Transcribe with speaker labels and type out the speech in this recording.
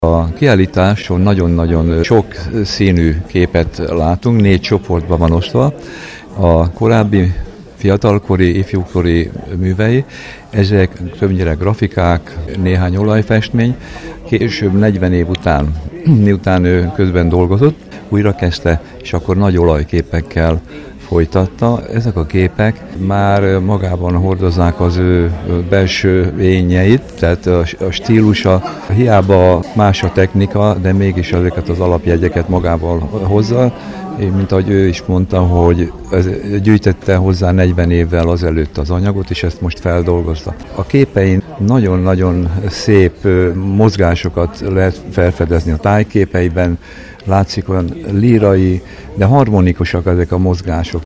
Speaker 1: A kiállításon nagyon-nagyon sok színű képet látunk, 4 csoportban van osztva. A korábbi fiatalkori, ifjúkori művei, ezek többnyire grafikák, néhány olajfestmény. Később 40 év után, miután ő közben dolgozott, újra kezdte, és akkor nagy olajképekkel folytatta. Ezek a képek már magában hordozzák az ő belső lényeit, tehát a stílusa, hiába más a technika, de mégis ezeket az alapjegyeket magával hozza. Mint ahogy ő is mondta, hogy gyűjtette hozzá 40 évvel azelőtt az anyagot, és ezt most feldolgozta. A képein nagyon-nagyon szép mozgásokat lehet felfedezni a tájképeiben, látszik olyan lírai, de harmonikusak ezek a mozgások.